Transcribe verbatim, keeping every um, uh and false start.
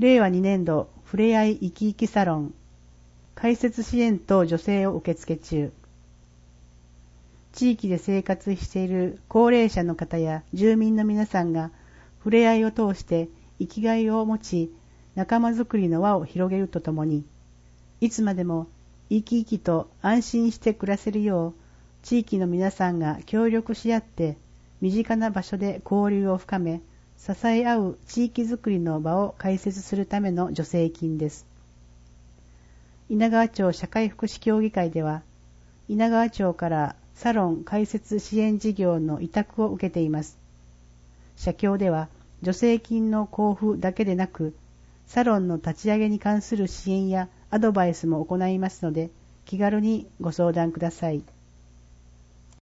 れいわにねんどふれあい生き生きサロン開設支援と助成を受付中。地域で生活している高齢者の方や住民の皆さんがふれあいを通して生きがいを持ち、仲間づくりの輪を広げるとともに、いつまでも生き生きと安心して暮らせるよう、地域の皆さんが協力し合って身近な場所で交流を深め、支え合う地域づくりの場を開設するための助成金です。稲川町社会福祉協議会では、稲川町からサロン開設支援事業の委託を受けています。社協では助成金の交付だけでなく、サロンの立ち上げに関する支援やアドバイスも行いますので、気軽にご相談ください。